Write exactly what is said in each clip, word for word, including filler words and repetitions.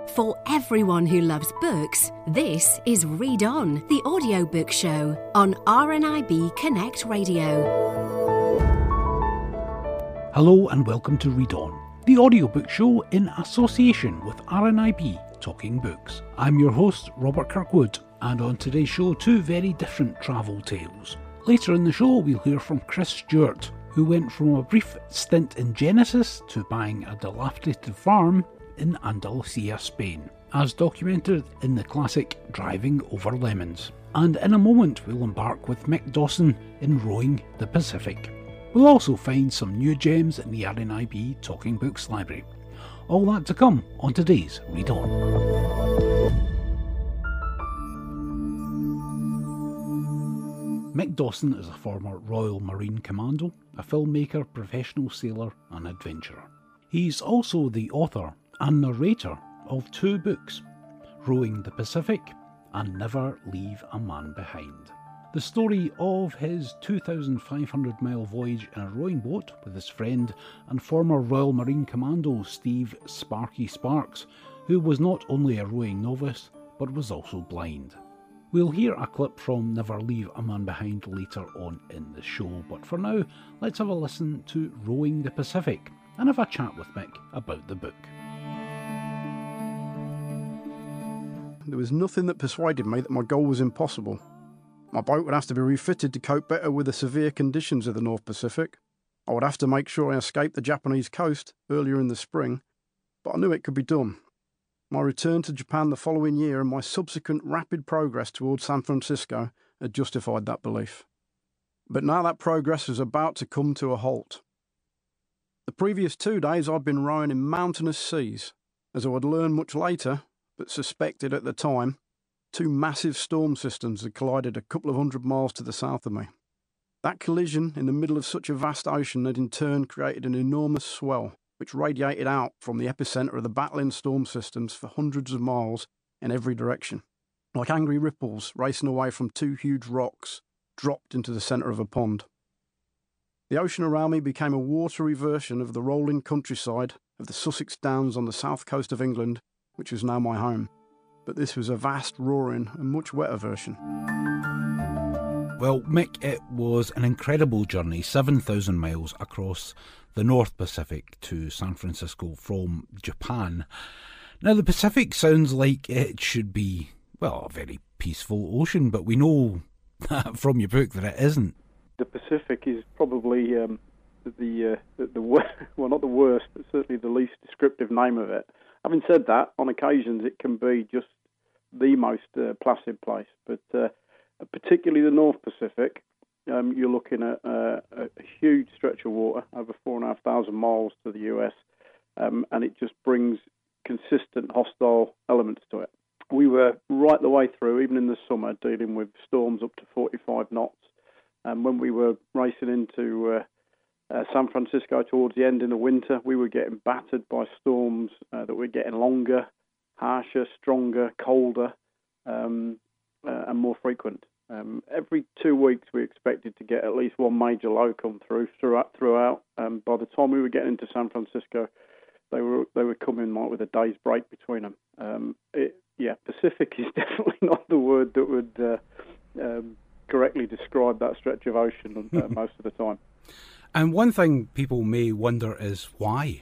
For everyone who loves books, this is Read On, the audiobook show on R N I B Connect Radio. Hello and welcome to Read On, the audiobook show in association with R N I B Talking Books. I'm your host, Robert Kirkwood, and on today's show, two very different travel tales. Later in the show, we'll hear from Chris Stewart, who went from a brief stint in Genesis to buying a dilapidated farm in Andalusia, Spain, as documented in the classic Driving Over Lemons. And in a moment, we'll embark with Mick Dawson in Rowing the Pacific. We'll also find some new gems in the R N I B Talking Books library. All that to come on today's Read On. Mick Dawson is a former Royal Marine Commando, a filmmaker, professional sailor and adventurer. He's also the author and narrator of two books, Rowing the Pacific and Never Leave a Man Behind. The story of his two thousand five hundred mile voyage in a rowing boat with his friend and former Royal Marine Commando Steve Sparky Sparks, who was not only a rowing novice but was also blind. We'll hear a clip from Never Leave a Man Behind later on in the show, but for now, let's have a listen to Rowing the Pacific and have a chat with Mick about the book. There was nothing that persuaded me that my goal was impossible. My boat would have to be refitted to cope better with the severe conditions of the North Pacific. I would have to make sure I escaped the Japanese coast earlier in the spring, but I knew it could be done. My return to Japan the following year and my subsequent rapid progress towards San Francisco had justified that belief. But now that progress was about to come to a halt. The previous two days I'd been rowing in mountainous seas. As I would learn much later, but suspected at the time, two massive storm systems had collided a couple of hundred miles to the south of me. That collision in the middle of such a vast ocean had in turn created an enormous swell, which radiated out from the epicentre of the battling storm systems for hundreds of miles in every direction, like angry ripples racing away from two huge rocks dropped into the centre of a pond. The ocean around me became a watery version of the rolling countryside of the Sussex Downs on the south coast of England, which was now my home. But this was a vast, roaring and much wetter version. Well, Mick, it was an incredible journey, seven thousand miles across the North Pacific to San Francisco from Japan. Now, the Pacific sounds like it should be, well, a very peaceful ocean, but we know from your book that it isn't. The Pacific is probably um, the, uh, the, the worst, well, not the worst, but certainly the least descriptive name of it. Having said that, on occasions it can be just the most uh, placid place, but uh, particularly the North Pacific, um, you're looking at uh, a huge stretch of water, over four and a half thousand miles to the U S, um, and it just brings consistent hostile elements to it. We were right the way through, even in the summer, dealing with storms up to forty-five knots, and when we were racing into uh, Uh, San Francisco towards the end in the winter, we were getting battered by storms uh, that were getting longer, harsher, stronger, colder, um, uh, and more frequent. Um, every two weeks we expected to get at least one major low come through throughout. throughout. Um, by the time we were getting into San Francisco, they were they were coming like with a day's break between them. Um, it, yeah, Pacific is definitely not the word that would uh, um, correctly describe that stretch of ocean uh, most of the time. And one thing people may wonder is why?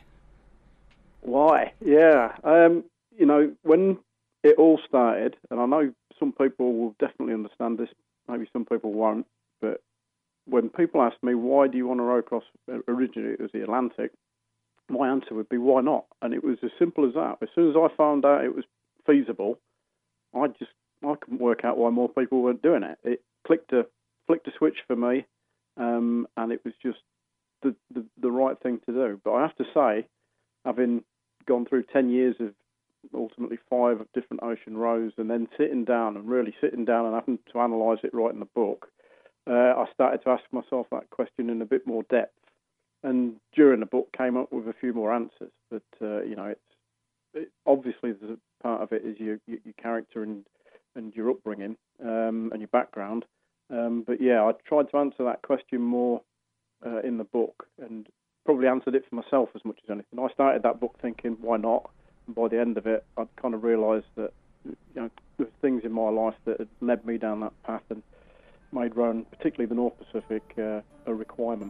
Why? Yeah. Um, you know, when it all started, and I know some people will definitely understand this, maybe some people won't, but when people ask me, why do you want to row across, originally it was the Atlantic, my answer would be, why not? And it was as simple as that. As soon as I found out it was feasible, I just, I couldn't work out why more people weren't doing it. It clicked a, flicked a switch for me, um, and it was just The, the the right thing to do. But I have to say, having gone through ten years of ultimately five different ocean rows and then sitting down and really sitting down and having to analyse it right in the book, uh, I started to ask myself that question in a bit more depth. And during the book came up with a few more answers. But, uh, you know, it's it, obviously there's a part of it is your, your, your character and, and your upbringing um, and your background. Um, but, yeah, I tried to answer that question more Uh, in the book and probably answered it for myself as much as anything. I started that book thinking, why not? And by the end of it, I'd kind of realised that, you know, there were things in my life that had led me down that path and made rowing, particularly the North Pacific, uh, a requirement.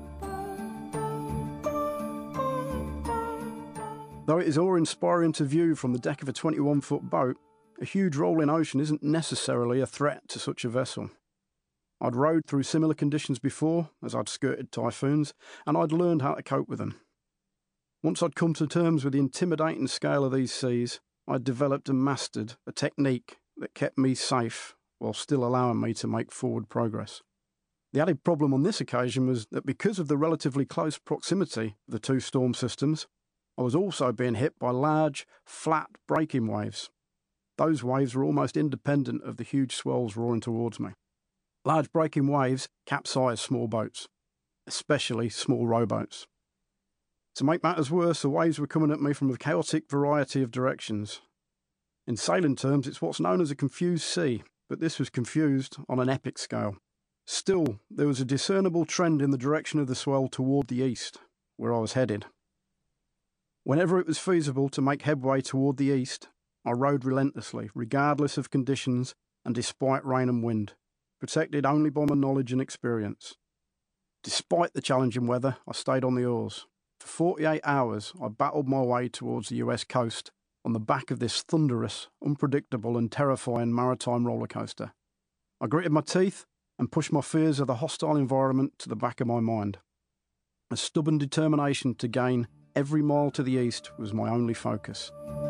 Though it is awe-inspiring to view from the deck of a twenty-one foot boat, a huge rolling ocean isn't necessarily a threat to such a vessel. I'd rowed through similar conditions before, as I'd skirted typhoons, and I'd learned how to cope with them. Once I'd come to terms with the intimidating scale of these seas, I'd developed and mastered a technique that kept me safe while still allowing me to make forward progress. The added problem on this occasion was that because of the relatively close proximity of the two storm systems, I was also being hit by large, flat breaking waves. Those waves were almost independent of the huge swells roaring towards me. Large breaking waves capsize small boats, especially small rowboats. To make matters worse, the waves were coming at me from a chaotic variety of directions. In sailing terms, it's what's known as a confused sea, but this was confused on an epic scale. Still, there was a discernible trend in the direction of the swell toward the east, where I was headed. Whenever it was feasible to make headway toward the east, I rowed relentlessly, regardless of conditions and despite rain and wind, protected only by my knowledge and experience. Despite the challenging weather, I stayed on the oars. For forty-eight hours, I battled my way towards the U S coast on the back of this thunderous, unpredictable and terrifying maritime roller coaster. I gritted my teeth and pushed my fears of the hostile environment to the back of my mind. A stubborn determination to gain every mile to the east was my only focus.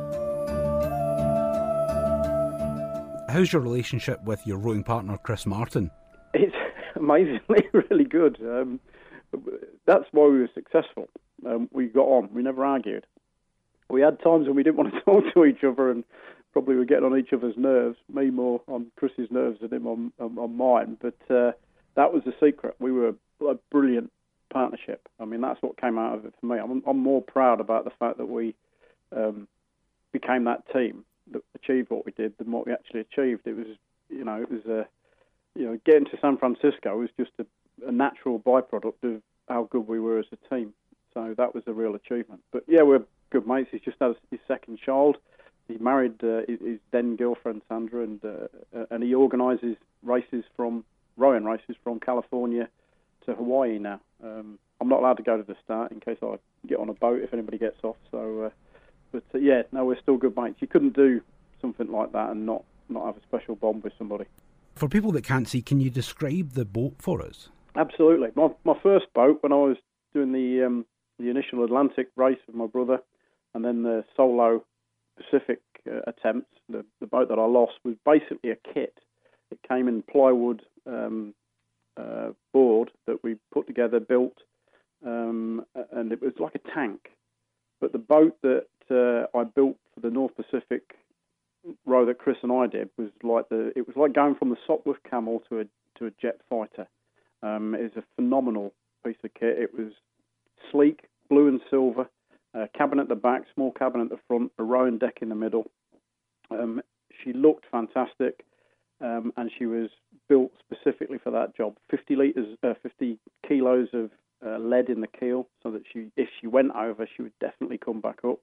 How's your relationship with your rowing partner, Chris Martin? It's amazingly really good. Um, that's why we were successful. Um, we got on. We never argued. We had times when we didn't want to talk to each other and probably were getting on each other's nerves, me more on Chris's nerves than him on, on, on mine. But uh, that was the secret. We were a brilliant partnership. I mean, that's what came out of it for me. I'm, I'm more proud about the fact that we um, became that team that achieved what we did than what we actually achieved. It was, you know, it was a, you know, getting to San Francisco was just a, a natural byproduct of how good we were as a team. So that was a real achievement. But yeah, we're good mates. He's just had his second child. He married uh, his then girlfriend Sandra, and uh, and he organises races from rowing races from California to Hawaii now. Um, I'm not allowed to go to the start in case I get on a boat if anybody gets off. So, uh, but uh, yeah, no, we're still good mates. You couldn't do something like that and not not have a special bond with somebody. For people that can't see, can you describe the boat for us? Absolutely. My my first boat when I was doing the um, the initial Atlantic race with my brother, and then the solo Pacific uh, attempts, the, the boat that I lost was basically a kit. It came in plywood um, uh, board that we put together, built, um, and it was like a tank. But the boat that uh, I built for the North Pacific row that Chris and I did was like the it was like going from the Sopwith Camel to a to a jet fighter. Um, it was a phenomenal piece of kit. It was sleek, blue and silver. Uh, cabin at the back, small cabin at the front, a rowing deck in the middle. Um, she looked fantastic, um, and she was built specifically for that job. fifty litres, uh, fifty kilos of uh, lead in the keel, so that she, if she went over, she would definitely come back up.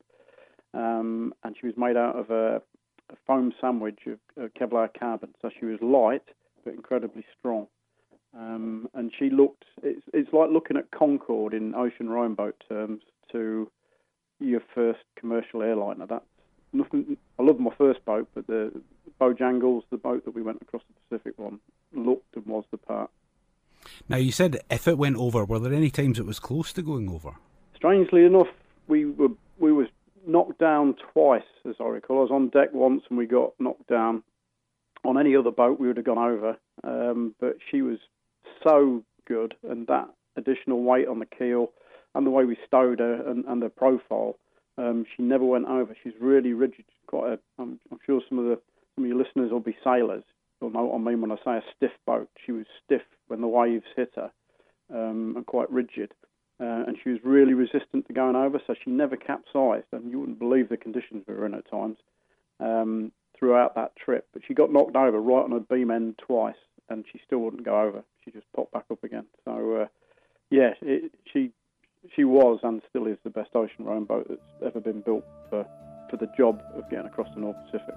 Um, and she was made out of a, a foam sandwich of, of Kevlar carbon, so she was light but incredibly strong. Um, and she looked, it's, it's like looking at Concorde in ocean rowing boat terms to your first commercial airliner. That's nothing. I love my first boat, but the Bojangles, the boat that we went across the Pacific on, looked and was the part. Now, you said if it went over, were there any times it was close to going over? Strangely enough, we were we was knocked down twice, as I recall. I was on deck once and we got knocked down. On any other boat, we would have gone over. Um, but she was so good, and that additional weight on the keel and the way we stowed her and, and the profile, um, she never went over. She's really rigid. Quite a, I'm, I'm sure some of the some of your listeners will be sailors. They'll know what I mean when I say a stiff boat. She was stiff when the waves hit her, um, and quite rigid. Uh, and she was really resistant to going over, so she never capsized. And you wouldn't believe the conditions we were in at times um, throughout that trip. But she got knocked over right on her beam end twice, and she still wouldn't go over. She just popped back up again. So, uh, yeah, it, she... She was and still is the best ocean rowing boat that's ever been built for, for the job of getting across the North Pacific.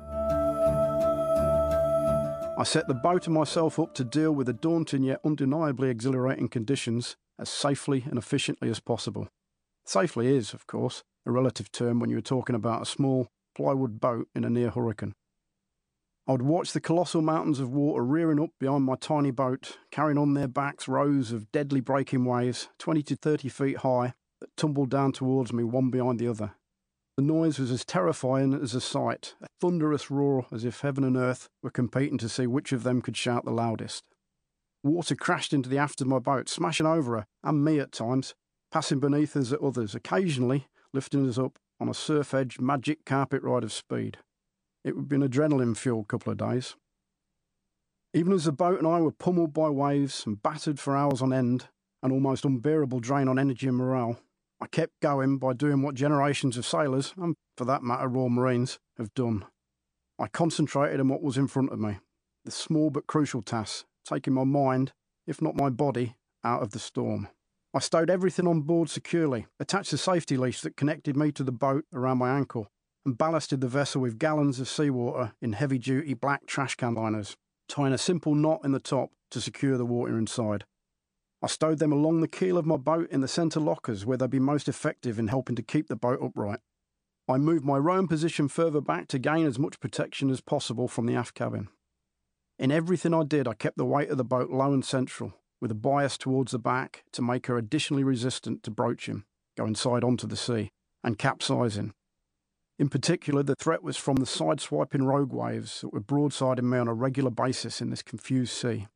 I set the boat and myself up to deal with the daunting yet undeniably exhilarating conditions as safely and efficiently as possible. Safely is, of course, a relative term when you're talking about a small plywood boat in a near hurricane. I would watch the colossal mountains of water rearing up behind my tiny boat, carrying on their backs rows of deadly breaking waves, twenty to thirty feet high, that tumbled down towards me one behind the other. The noise was as terrifying as a sight, a thunderous roar as if heaven and earth were competing to see which of them could shout the loudest. Water crashed into the aft of my boat, smashing over her, and me at times, passing beneath us at others, occasionally lifting us up on a surf-edged magic carpet ride of speed. It would be an adrenaline-fueled couple of days. Even as the boat and I were pummeled by waves and battered for hours on end, an almost unbearable drain on energy and morale, I kept going by doing what generations of sailors, and for that matter Royal Marines, have done. I concentrated on what was in front of me, the small but crucial tasks, taking my mind, if not my body, out of the storm. I stowed everything on board securely, attached the safety leash that connected me to the boat around my ankle, and ballasted the vessel with gallons of seawater in heavy-duty black trash can liners, tying a simple knot in the top to secure the water inside. I stowed them along the keel of my boat in the centre lockers where they'd be most effective in helping to keep the boat upright. I moved my rowing position further back to gain as much protection as possible from the aft cabin. In everything I did, I kept the weight of the boat low and central, with a bias towards the back to make her additionally resistant to broaching, going side onto the sea, and capsizing. In particular, the threat was from the side-swiping rogue waves that were broadsiding me on a regular basis in this confused sea.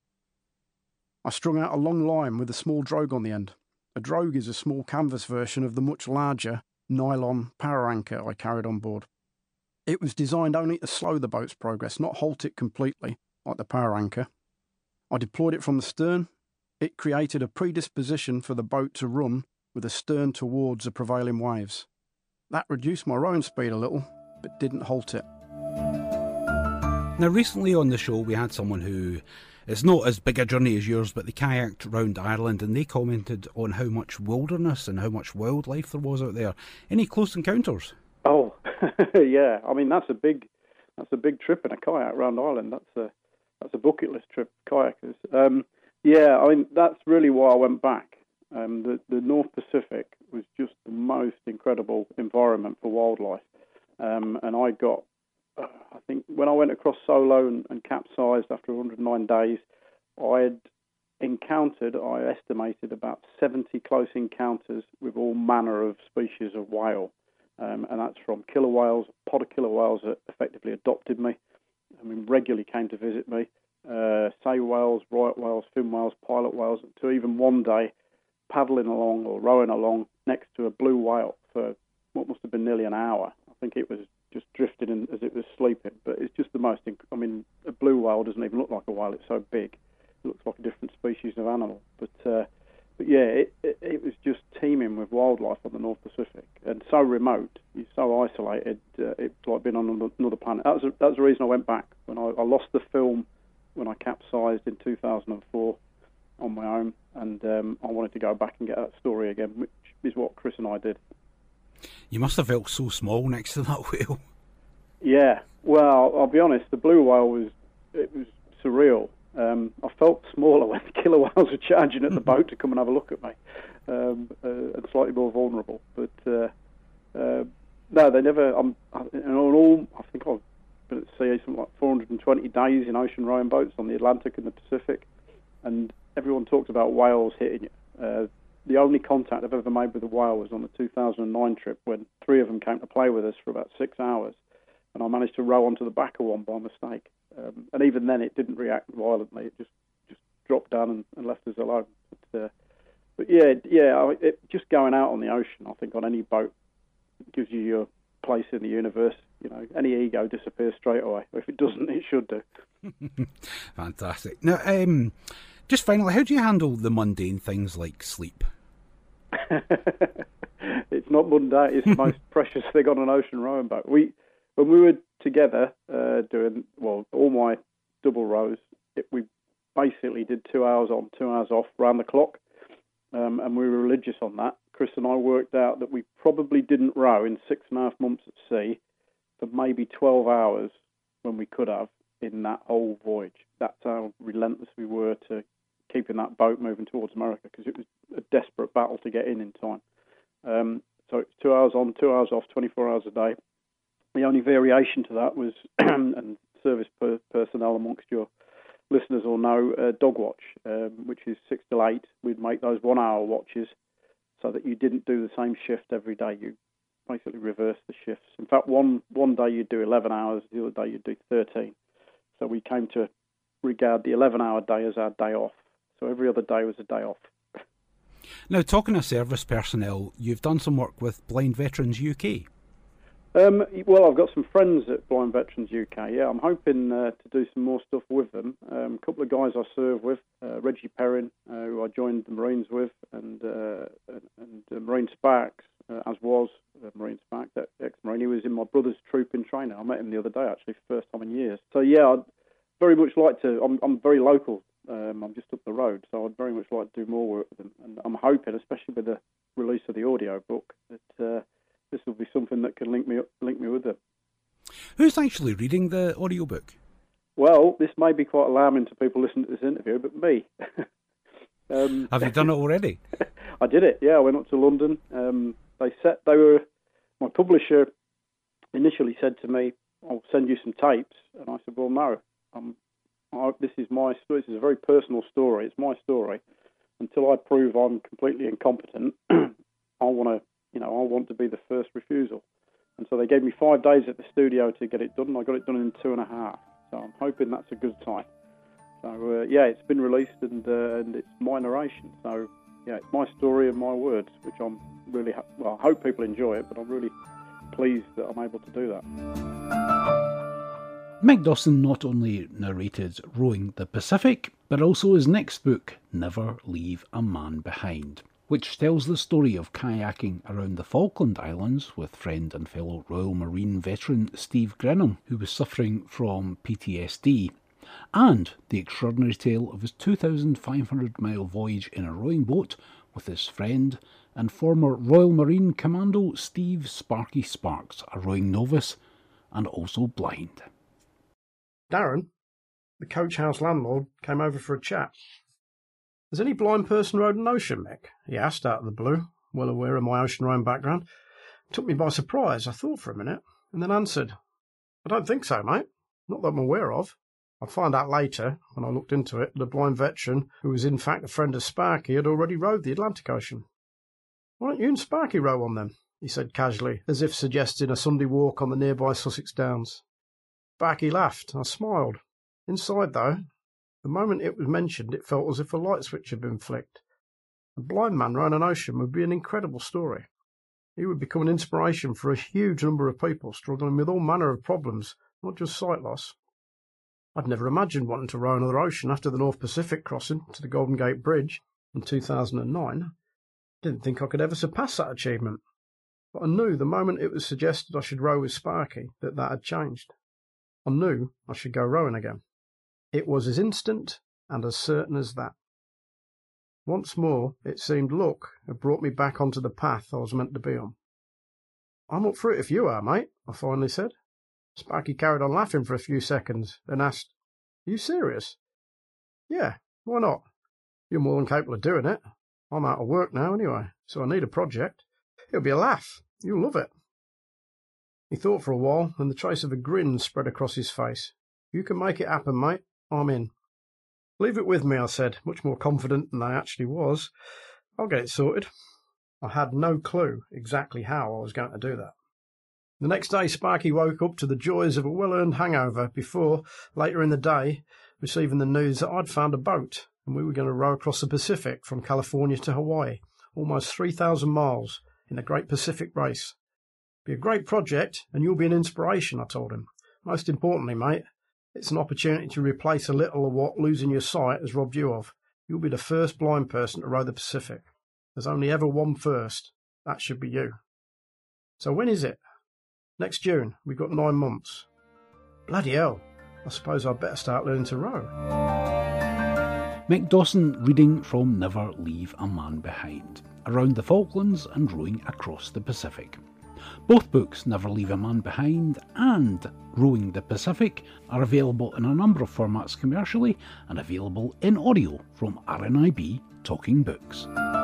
I strung out a long line with a small drogue on the end. A drogue is a small canvas version of the much larger nylon power anchor I carried on board. It was designed only to slow the boat's progress, not halt it completely, like the power anchor. I deployed it from the stern. It created a predisposition for the boat to run with the stern towards the prevailing waves. That reduced my rowing speed a little, but didn't halt it. Now, recently on the show, we had someone who, it's not as big a journey as yours, but they kayaked round Ireland, and they commented on how much wilderness and how much wildlife there was out there. Any close encounters? Oh, yeah. I mean, that's a big, that's a big trip in a kayak around Ireland. That's a, that's a bucket list trip, kayakers. Um, yeah, I mean, that's really why I went back. Um, the, the North Pacific was just the most incredible environment for wildlife. Um, and I got, uh, I think, when I went across solo and, and capsized after one hundred nine days, I had encountered, I estimated, about seventy close encounters with all manner of species of whale. Um, and that's from killer whales, a pod of killer whales that effectively adopted me. I mean, regularly came to visit me. Uh, sei whales, right whales, fin whales, pilot whales, to even one day paddling along or rowing along next to a blue whale for what must have been nearly an hour. I think it was just drifting in as it was sleeping. But it's just the most, inc- I mean, a blue whale doesn't even look like a whale. It's so big. It looks like a different species of animal. But uh, but yeah, it, it, it was just teeming with wildlife on the North Pacific, and so remote. You're so isolated. Uh, it's like being on another planet. That was, a, that was the reason I went back. When I, I lost the film when I capsized in two thousand four on my own, and um, I wanted to go back and get that story again, which is what Chris and I did. You must have felt so small next to that whale. Yeah, well, I'll be honest, the blue whale was, it was surreal. Um, I felt smaller when the killer whales were charging at the boat to come and have a look at me, um, uh, and slightly more vulnerable. But uh, uh, no, they never, I'm, and on all, I think I've been at sea something like four hundred twenty days in ocean rowing boats on the Atlantic and the Pacific, and everyone talks about whales hitting you. Uh, the only contact I've ever made with a whale was on the two thousand nine trip when three of them came to play with us for about six hours, and I managed to row onto the back of one by mistake. Um, and even then, it didn't react violently. It just, just dropped down and, and left us alone. But, uh, but yeah, yeah, it, just going out on the ocean, I think, on any boat gives you your place in the universe. You know, any ego disappears straight away. If it doesn't, it should do. Fantastic. Now, um, just finally, how do you handle the mundane things like sleep? It's not mundane. It's the most precious thing on an ocean rowing boat. We, when we were together uh, doing, well, all my double rows, it, we basically did two hours on, two hours off, round the clock, um, and we were religious on that. Chris and I worked out that we probably didn't row in six and a half months at sea maybe twelve hours when we could have in that whole voyage. That's how relentless we were to keeping that boat moving towards America, because it was a desperate battle to get in in time. Um, so it's two hours on, two hours off, twenty-four hours a day. The only variation to that was, and service per personnel amongst your listeners will know, uh, dog watch, um, which is six till eight. We'd make those one-hour watches so that you didn't do the same shift every day. You basically reverse the shifts. In fact, one one day you'd do eleven hours, the other day you'd do thirteen. So we came to regard the eleven-hour day as our day off. So every other day was a day off. Now, talking of service personnel, you've done some work with Blind Veterans U K. Um, well, I've got some friends at Blind Veterans U K, yeah. I'm hoping uh, to do some more stuff with them. Um, a couple of guys I serve with, uh, Reggie Perrin, uh, who I joined the Marines with, and uh, and uh, Marine Sparks, uh, as was uh, Marine Sparks, ex-Marine. He was in my brother's troop in training. I met him the other day, actually, first time in years. So, yeah, I'd very much like to, I'm, I'm very local. Um, I'm just up the road, so I'd very much like to do more work with them. And I'm hoping, especially with the release of the audio book, that uh, this will be something that can link me up, link me with them. Who's actually reading the audiobook? Well, this may be quite alarming to people listening to this interview, but me. um, Have you done it already? I did it, yeah. I went up to London. Um, they set, they were, my publisher initially said to me, I'll send you some tapes. And I said, well, no, I'm I, this is my story. This is a very personal story. It's my story. Until I prove I'm completely incompetent, I want to, you know, I want to be the first refusal. And so they gave me five days at the studio to get it done, and I got it done in two and a half. So I'm hoping that's a good sign. So uh, yeah, it's been released, and uh, and it's my narration. So yeah, it's my story and my words, which I'm really ha- well. I hope people enjoy it, but I'm really pleased that I'm able to do that. Mick Dawson not only narrated Rowing the Pacific, but also his next book, Never Leave a Man Behind, which tells the story of kayaking around the Falkland Islands with friend and fellow Royal Marine veteran Steve Grenham, who was suffering from P T S D, and the extraordinary tale of his two thousand five hundred mile voyage in a rowing boat with his friend and former Royal Marine Commando Steve Sparky Sparks, a rowing novice and also blind. Darren, the coach house landlord, came over for a chat. Has any blind person rowed an ocean, Mick? He asked out of the blue, well aware of my ocean rowing background. It took me by surprise. I thought for a minute, and then answered, I don't think so, mate. Not that I'm aware of. I'd find out later, when I looked into it, that a blind veteran, who was in fact a friend of Sparky, had already rowed the Atlantic Ocean. Why don't you and Sparky row on them? He said casually, as if suggesting a Sunday walk on the nearby Sussex Downs. Sparky laughed. I smiled. Inside, though, the moment it was mentioned, it felt as if a light switch had been flicked. A blind man rowing an ocean would be an incredible story. He would become an inspiration for a huge number of people struggling with all manner of problems, not just sight loss. I'd never imagined wanting to row another ocean after the North Pacific crossing to the Golden Gate Bridge in two thousand nine. Didn't think I could ever surpass that achievement. But I knew the moment it was suggested I should row with Sparky that that had changed. I knew I should go rowing again. It was as instant and as certain as that. Once more, it seemed luck had brought me back onto the path I was meant to be on. I'm up for it if you are, mate, I finally said. Sparky carried on laughing for a few seconds, then asked, Are you serious? Yeah, why not? You're more than capable of doing it. I'm out of work now anyway, so I need a project. It'll be a laugh. You'll love it. He thought for a while, and the trace of a grin spread across his face. You can make it happen, mate. I'm in. Leave it with me, I said, much more confident than I actually was. I'll get it sorted. I had no clue exactly how I was going to do that. The next day, Sparky woke up to the joys of a well-earned hangover before, later in the day, receiving the news that I'd found a boat and we were going to row across the Pacific from California to Hawaii, almost three thousand miles, in the Great Pacific Race. Be a great project, and you'll be an inspiration, I told him. Most importantly, mate, it's an opportunity to replace a little of what losing your sight has robbed you of. You'll be the first blind person to row the Pacific. There's only ever one first. That should be you. So when is it? Next June. We've got nine months. Bloody hell. I suppose I'd better start learning to row. Mick Dawson reading from Never Leave a Man Behind, around the Falklands and rowing across the Pacific. Both books, Never Leave a Man Behind and Rowing the Pacific, are available in a number of formats commercially and available in audio from R N I B Talking Books.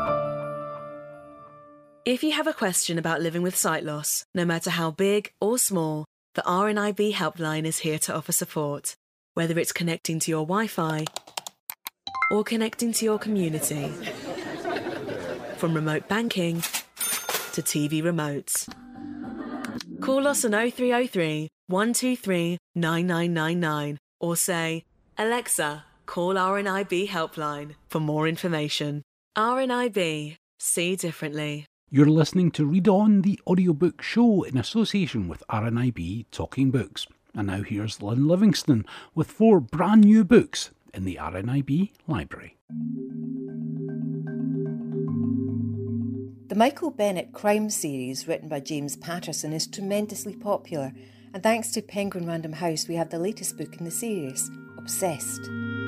If you have a question about living with sight loss, no matter how big or small, the R N I B helpline is here to offer support. Whether it's connecting to your Wi-Fi or connecting to your community. From remote banking to T V remotes. Call us on oh three oh three, one two three, nine nine nine nine or say, Alexa, call R N I B helpline for more information. R N I B. See differently. You're listening to Read On, the audiobook show in association with R N I B Talking Books. And now here's Lynn Livingston with four brand new books in the R N I B library. The Michael Bennett crime series, written by James Patterson, is tremendously popular, and thanks to Penguin Random House, we have the latest book in the series, Obsessed.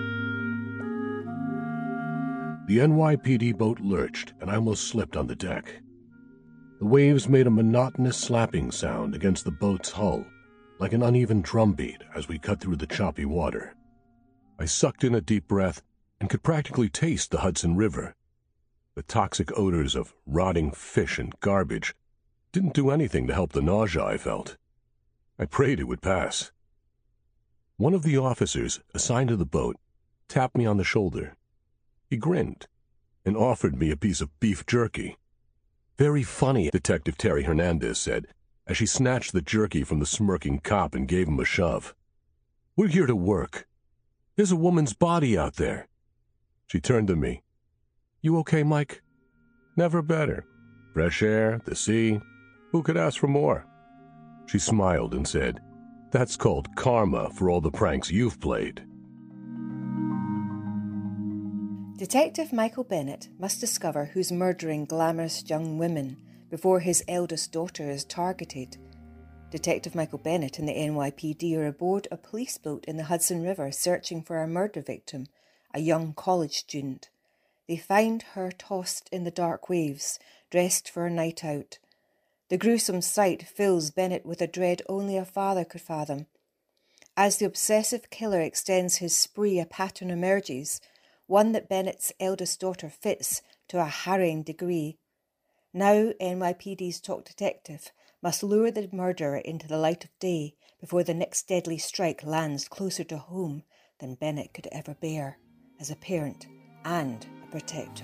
The N Y P D boat lurched, and I almost slipped on the deck. The waves made a monotonous slapping sound against the boat's hull, like an uneven drumbeat as we cut through the choppy water. I sucked in a deep breath and could practically taste the Hudson River. The toxic odors of rotting fish and garbage didn't do anything to help the nausea I felt. I prayed it would pass. One of the officers assigned to the boat tapped me on the shoulder. He grinned and offered me a piece of beef jerky. Very funny, Detective Terry Hernandez said, as she snatched the jerky from the smirking cop and gave him a shove. We're here to work. There's a woman's body out there. She turned to me. You okay, Mike? Never better. Fresh air, the sea. Who could ask for more? She smiled and said, That's called karma for all the pranks you've played. Detective Michael Bennett must discover who's murdering glamorous young women before his eldest daughter is targeted. Detective Michael Bennett and the N Y P D are aboard a police boat in the Hudson River searching for a murder victim, a young college student. They find her tossed in the dark waves, dressed for a night out. The gruesome sight fills Bennett with a dread only a father could fathom. As the obsessive killer extends his spree, a pattern emerges, one that Bennett's eldest daughter fits to a harrowing degree. Now N Y P D's top detective must lure the murderer into the light of day before the next deadly strike lands closer to home than Bennett could ever bear, as a parent and protector.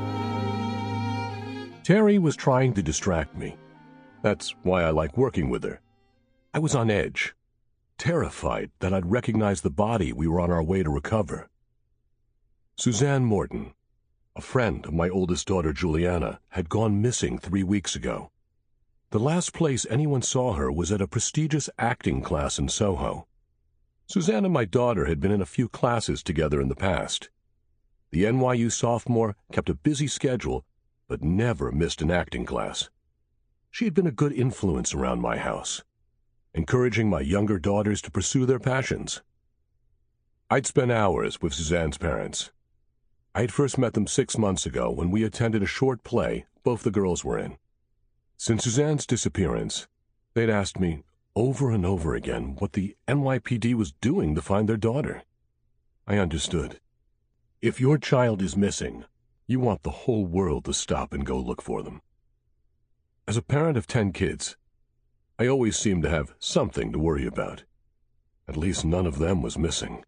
Terry was trying to distract me. That's why I like working with her. I was on edge, terrified that I'd recognize the body we were on our way to recover. Suzanne Morton, a friend of my oldest daughter Juliana, had gone missing three weeks ago. The last place anyone saw her was at a prestigious acting class in Soho. Suzanne and my daughter had been in a few classes together in the past. The N Y U sophomore kept a busy schedule, but never missed an acting class. She had been a good influence around my house, encouraging my younger daughters to pursue their passions. I'd spent hours with Suzanne's parents. I had first met them six months ago when we attended a short play both the girls were in. Since Suzanne's disappearance, they'd asked me over and over again what the N Y P D was doing to find their daughter. I understood. If your child is missing, you want the whole world to stop and go look for them. As a parent of ten kids, I always seemed to have something to worry about. At least none of them was missing.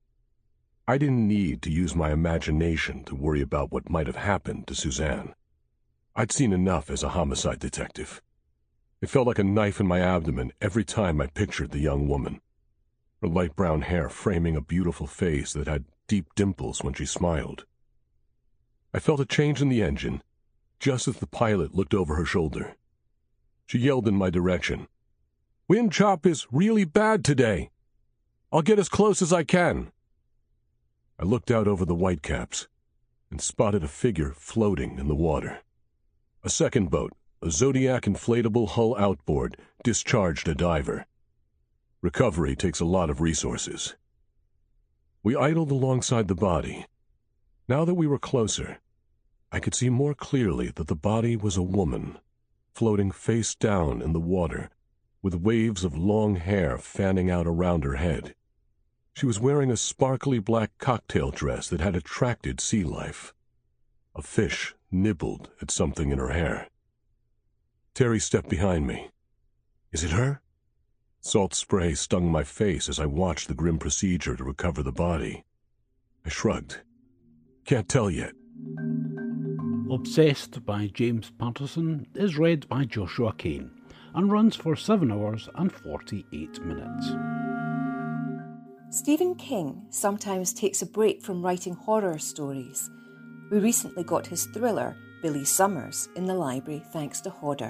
I didn't need to use my imagination to worry about what might have happened to Suzanne. I'd seen enough as a homicide detective. It felt like a knife in my abdomen every time I pictured the young woman, her light brown hair framing a beautiful face that had deep dimples when she smiled. I felt a change in the engine, just as the pilot looked over her shoulder. She yelled in my direction, "Wind chop is really bad today. I'll get as close as I can." I looked out over the whitecaps and spotted a figure floating in the water. A second boat, a Zodiac inflatable hull outboard, discharged a diver. Recovery takes a lot of resources. We idled alongside the body. Now that we were closer, I could see more clearly that the body was a woman. floating face down in the water, with waves of long hair fanning out around her head. She was wearing a sparkly black cocktail dress that had attracted sea life. A fish nibbled at something in her hair. Terry stepped behind me. "Is it her?" Salt spray stung my face as I watched the grim procedure to recover the body. I shrugged. "Can't tell yet." Obsessed by James Patterson is read by Joshua Kane and runs for seven hours and forty-eight minutes. Stephen King sometimes takes a break from writing horror stories. We recently got his thriller, Billy Summers, in the library thanks to Hodder.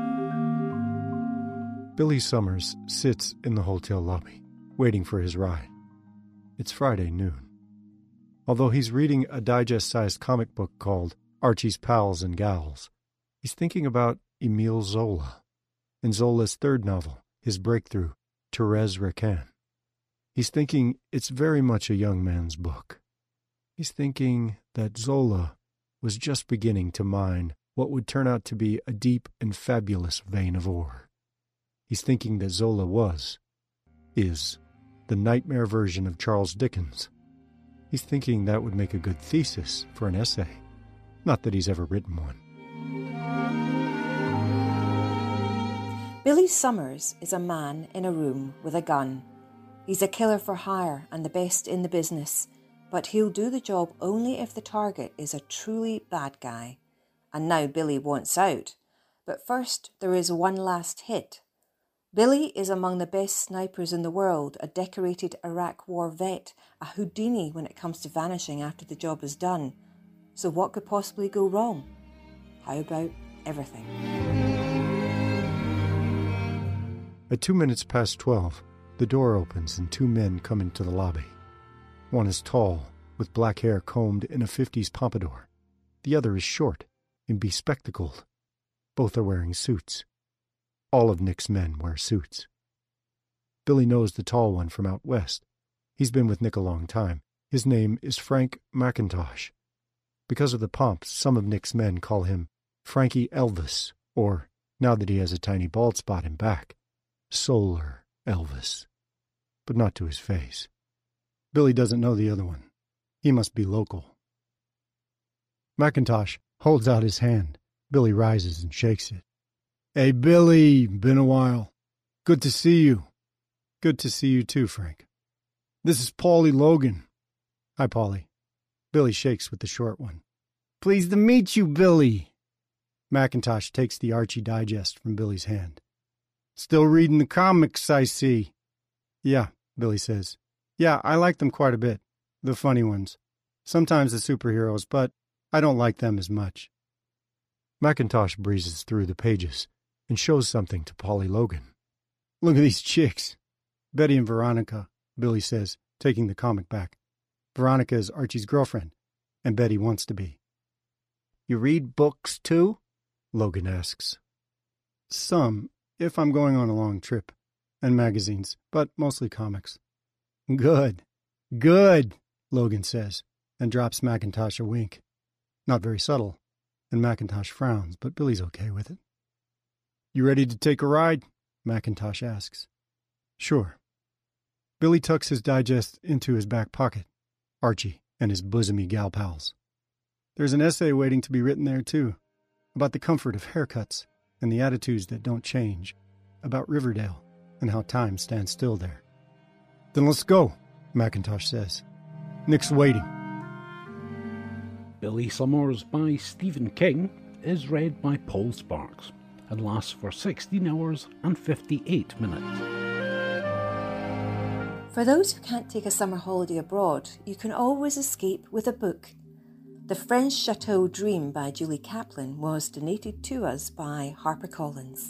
Billy Summers sits in the hotel lobby, waiting for his ride. It's Friday noon. Although he's reading a digest-sized comic book called Archie's Pals and Gals, he's thinking about Émile Zola and Zola's third novel, his breakthrough, Thérèse Raquin. He's thinking it's very much a young man's book. He's thinking that Zola was just beginning to mine what would turn out to be a deep and fabulous vein of ore. He's thinking that Zola was, is, the nightmare version of Charles Dickens. He's thinking that would make a good thesis for an essay. Not that he's ever written one. Billy Summers is a man in a room with a gun. He's a killer for hire and the best in the business, but he'll do the job only if the target is a truly bad guy. And now Billy wants out. But first, there is one last hit. Billy is among the best snipers in the world, a decorated Iraq War vet, a Houdini when it comes to vanishing after the job is done. So what could possibly go wrong? How about everything? At two minutes past twelve, the door opens and two men come into the lobby. One is tall, with black hair combed in a fifties pompadour. The other is short and bespectacled. Both are wearing suits. All of Nick's men wear suits. Billy knows the tall one from out west. He's been with Nick a long time. His name is Frank McIntosh. Because of the pomp, some of Nick's men call him Frankie Elvis, or, now that he has a tiny bald spot in back, Solar Elvis. But not to his face. Billy doesn't know the other one. He must be local. McIntosh holds out his hand. Billy rises and shakes it. "Hey, Billy, been a while. Good to see you." "Good to see you too, Frank." "This is Paulie Logan." "Hi, Paulie." Billy shakes with the short one. "Pleased to meet you, Billy." McIntosh takes the Archie Digest from Billy's hand. "Still reading the comics, I see." "Yeah," Billy says. "Yeah, I like them quite a bit. The funny ones. Sometimes the superheroes, but I don't like them as much." McIntosh breezes through the pages and shows something to Paulie Logan. "Look at these chicks. Betty and Veronica," Billy says, taking the comic back. Veronica is Archie's girlfriend, and Betty wants to be. "You read books, too?" Logan asks. "Some, if I'm going on a long trip, and magazines, but mostly comics." "Good, good," Logan says, and drops McIntosh a wink. Not very subtle, and McIntosh frowns, but Billy's okay with it. "You ready to take a ride?" McIntosh asks. "Sure." Billy tucks his digest into his back pocket. Archie and his bosomy gal pals. There's an essay waiting to be written there, too, about the comfort of haircuts and the attitudes that don't change, about Riverdale and how time stands still there. "Then let's go," McIntosh says. "Nick's waiting." Billy Summers by Stephen King is read by Paul Sparks and lasts for sixteen hours and fifty-eight minutes. For those who can't take a summer holiday abroad, you can always escape with a book. The French Chateau Dream by Julie Kaplan was donated to us by HarperCollins.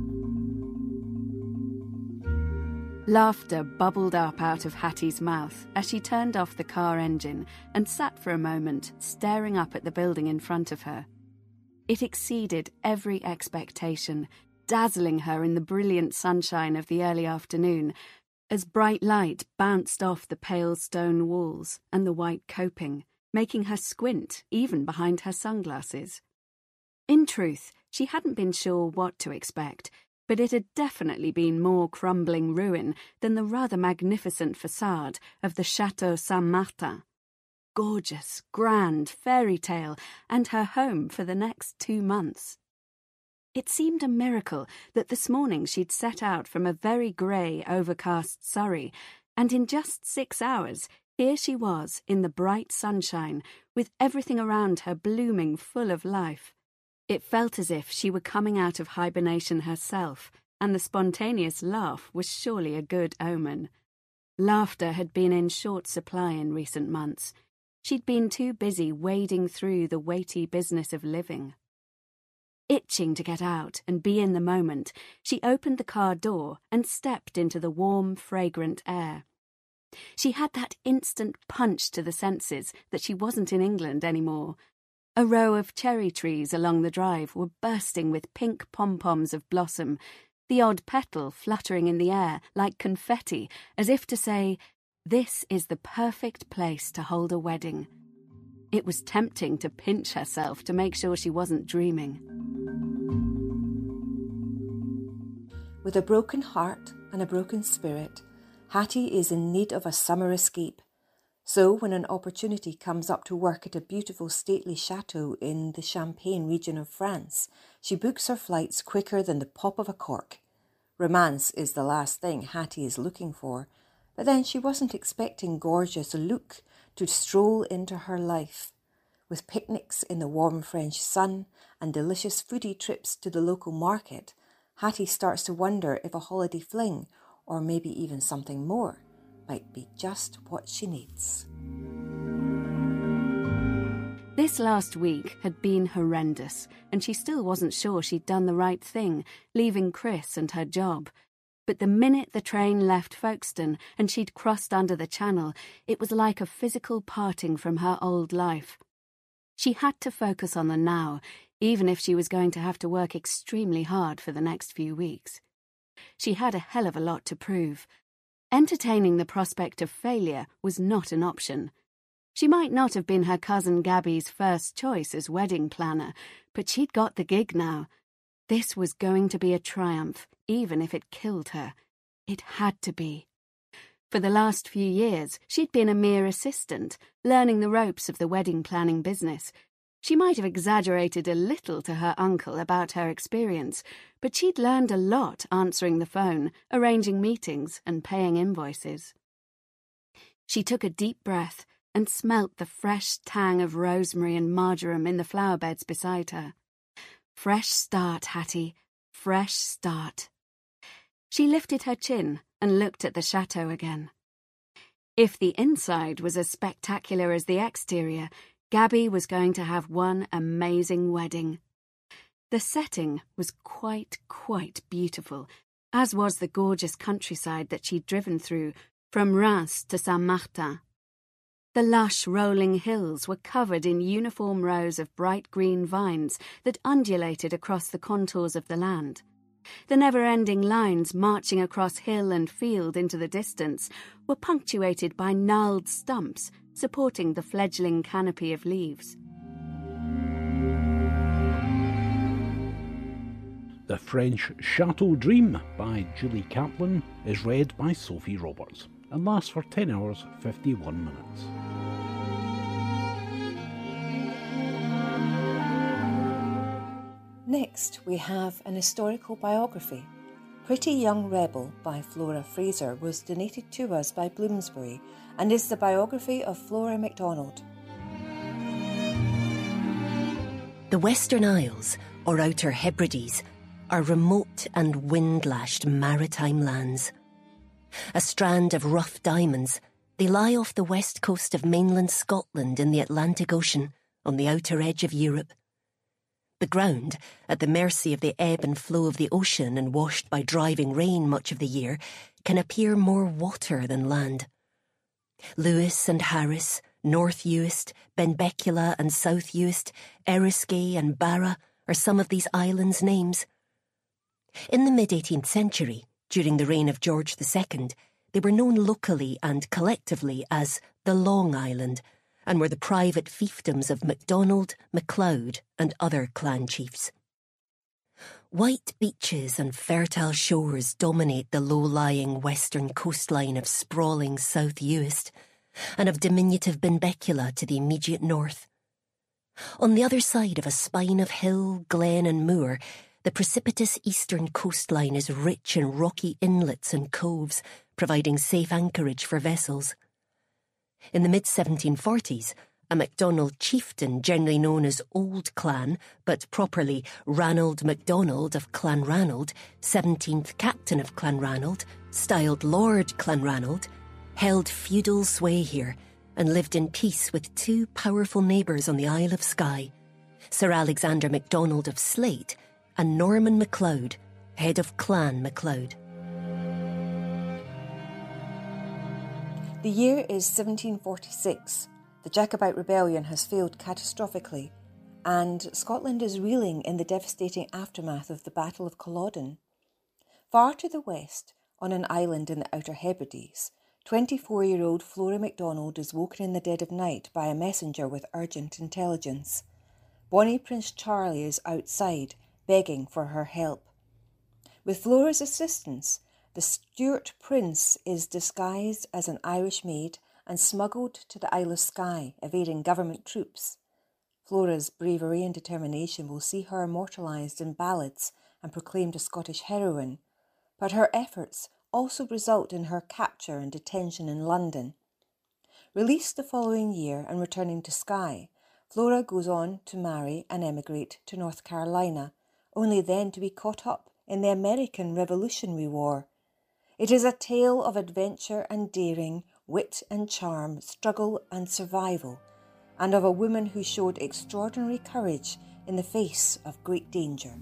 Laughter bubbled up out of Hattie's mouth as she turned off the car engine and sat for a moment staring up at the building in front of her. It exceeded every expectation, dazzling her in the brilliant sunshine of the early afternoon, as bright light bounced off the pale stone walls and the white coping, making her squint even behind her sunglasses. In truth, she hadn't been sure what to expect, but it had definitely been more crumbling ruin than the rather magnificent facade of the Chateau Saint-Martin. Gorgeous, grand, fairy tale, and her home for the next two months. It seemed a miracle that this morning she'd set out from a very grey, overcast Surrey, and in just six hours, here she was in the bright sunshine, with everything around her blooming full of life. It felt as if she were coming out of hibernation herself, and the spontaneous laugh was surely a good omen. Laughter had been in short supply in recent months. She'd been too busy wading through the weighty business of living. Itching to get out and be in the moment, she opened the car door and stepped into the warm, fragrant air. She had that instant punch to the senses that she wasn't in England anymore. A row of cherry trees along the drive were bursting with pink pom-poms of blossom, the odd petal fluttering in the air like confetti, as if to say, "This is the perfect place to hold a wedding." It was tempting to pinch herself to make sure she wasn't dreaming. With a broken heart and a broken spirit, Hattie is in need of a summer escape. So when an opportunity comes up to work at a beautiful stately chateau in the Champagne region of France, she books her flights quicker than the pop of a cork. Romance is the last thing Hattie is looking for, but then she wasn't expecting gorgeous Luc to stroll into her life. With picnics in the warm French sun and delicious foodie trips to the local market, Hattie starts to wonder if a holiday fling, or maybe even something more, might be just what she needs. This last week had been horrendous, and she still wasn't sure she'd done the right thing, leaving Chris and her job. But the minute the train left Folkestone and she'd crossed under the channel, it was like a physical parting from her old life. She had to focus on the now, even if she was going to have to work extremely hard for the next few weeks. She had a hell of a lot to prove. Entertaining the prospect of failure was not an option. She might not have been her cousin Gabby's first choice as wedding planner, but she'd got the gig now. This was going to be a triumph, even if it killed her. It had to be. For the last few years, she'd been a mere assistant, learning the ropes of the wedding planning business. She might have exaggerated a little to her uncle about her experience, but she'd learned a lot answering the phone, arranging meetings, and paying invoices. She took a deep breath and smelt the fresh tang of rosemary and marjoram in the flower beds beside her. Fresh start, Hattie. Fresh start. She lifted her chin and looked at the chateau again. If the inside was as spectacular as the exterior, Gabby was going to have one amazing wedding. The setting was quite, quite beautiful, as was the gorgeous countryside that she'd driven through, from Reims to Saint-Martin. The lush, rolling hills were covered in uniform rows of bright green vines that undulated across the contours of the land. The never-ending lines marching across hill and field into the distance were punctuated by gnarled stumps supporting the fledgling canopy of leaves. The French Chateau Dream by Julie Kaplan is read by Sophie Roberts and lasts for ten hours fifty-one minutes. Next, we have an historical biography. Pretty Young Rebel by Flora Fraser was donated to us by Bloomsbury and is the biography of Flora MacDonald. The Western Isles, or Outer Hebrides, are remote and wind-lashed maritime lands. A strand of rough diamonds, they lie off the west coast of mainland Scotland in the Atlantic Ocean, on the outer edge of Europe. The ground, at the mercy of the ebb and flow of the ocean and washed by driving rain much of the year, can appear more water than land. Lewis and Harris, North Uist, Benbecula and South Uist, Eriskay and Barra are some of these islands' names. In the mid-eighteenth century, during the reign of George the Second, they were known locally and collectively as the Long Island, and were the private fiefdoms of MacDonald, MacLeod, and other clan chiefs. White beaches and fertile shores dominate the low-lying western coastline of sprawling South Uist, and of diminutive Benbecula to the immediate north. On the other side of a spine of hill, glen and moor, the precipitous eastern coastline is rich in rocky inlets and coves, providing safe anchorage for vessels. In the mid seventeen forties, a MacDonald chieftain generally known as Old Clan, but properly Ranald MacDonald of Clanranald, seventeenth captain of Clanranald, styled Lord Clanranald, held feudal sway here and lived in peace with two powerful neighbours on the Isle of Skye, Sir Alexander MacDonald of Slate and Norman MacLeod, head of Clan MacLeod. The year is seventeen forty-six. The Jacobite rebellion has failed catastrophically, and Scotland is reeling in the devastating aftermath of the Battle of Culloden. Far to the west, on an island in the Outer Hebrides, twenty-four-year-old Flora MacDonald is woken in the dead of night by a messenger with urgent intelligence. Bonnie Prince Charlie is outside, begging for her help. With Flora's assistance, the Stuart Prince is disguised as an Irish maid and smuggled to the Isle of Skye, evading government troops. Flora's bravery and determination will see her immortalised in ballads and proclaimed a Scottish heroine, but her efforts also result in her capture and detention in London. Released the following year and returning to Skye, Flora goes on to marry and emigrate to North Carolina, only then to be caught up in the American Revolutionary War. It is a tale of adventure and daring, wit and charm, struggle and survival, and of a woman who showed extraordinary courage in the face of great danger.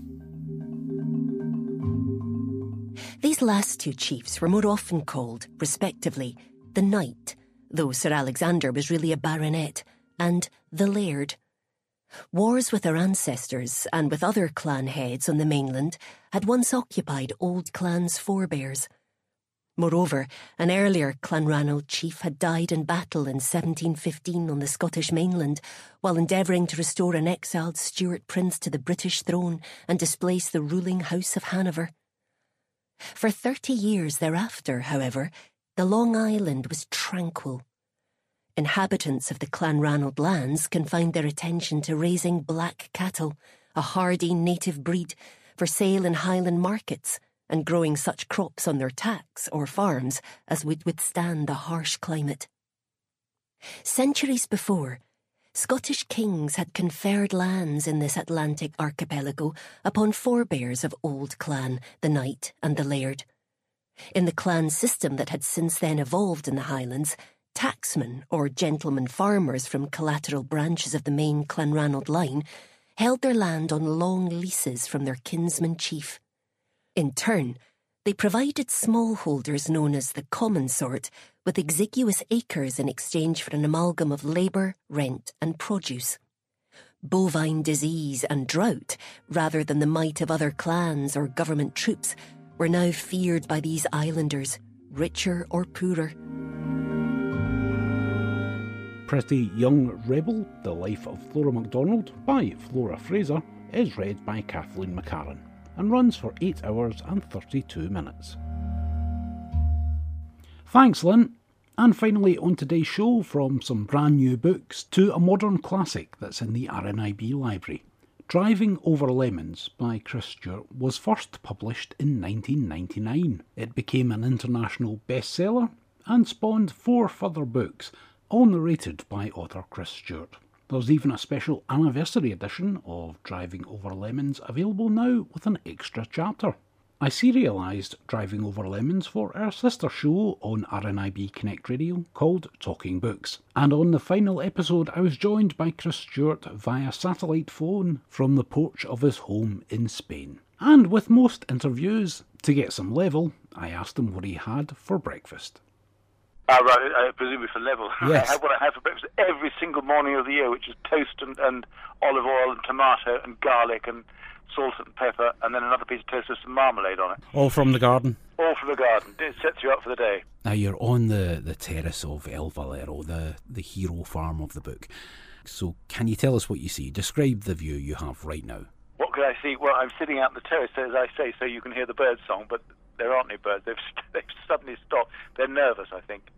These last two chiefs were more often called, respectively, the Knight, though Sir Alexander was really a baronet, and the Laird. Wars with their ancestors and with other clan heads on the mainland had once occupied Old Clan's forebears. Moreover, an earlier Clanranald chief had died in battle in seventeen fifteen on the Scottish mainland while endeavouring to restore an exiled Stuart prince to the British throne and displace the ruling House of Hanover. For thirty years thereafter, however, the Long Island was tranquil. Inhabitants of the Clanranald lands confined their attention to raising black cattle, a hardy native breed, for sale in Highland markets, and growing such crops on their tacks or farms as would withstand the harsh climate. Centuries before, Scottish kings had conferred lands in this Atlantic archipelago upon forebears of Old Clan, the Knight and the Laird. In the clan system that had since then evolved in the Highlands, tacksmen, or gentlemen farmers from collateral branches of the main Clanranald line, held their land on long leases from their kinsman chief. In turn, they provided smallholders known as the common sort with exiguous acres in exchange for an amalgam of labour, rent and produce. Bovine disease and drought, rather than the might of other clans or government troops, were now feared by these islanders, richer or poorer. Pretty Young Rebel, The Life of Flora MacDonald by Flora Fraser is read by Kathleen McCarran and runs for eight hours and thirty-two minutes. Thanks, Lynn. And finally on today's show, from some brand new books to a modern classic that's in the R N I B library. Driving Over Lemons by Chris Stewart was first published in nineteen ninety-nine. It became an international bestseller and spawned four further books, all narrated by author Chris Stewart. There's even a special anniversary edition of Driving Over Lemons available now with an extra chapter. I serialised Driving Over Lemons for our sister show on R N I B Connect Radio called Talking Books, and on the final episode I was joined by Chris Stewart via satellite phone from the porch of his home in Spain. And with most interviews, to get some level, I asked him what he had for breakfast. Uh, right, uh, presumably for level. Yes. I have what I have for breakfast every single morning of the year, which is toast and, and olive oil and tomato and garlic and salt and pepper, and then another piece of toast with some marmalade on it. All from the garden? all from the garden. It sets you up for the day. Now you're on the, the terrace of El Valero, the, the hero farm of the book. So can you tell us what you see? Describe the view you have right now. What could I see? Well, I'm sitting out on the terrace, as I say, so you can hear the bird song, but there aren't any birds. They've, they've suddenly stopped. They're nervous, I think.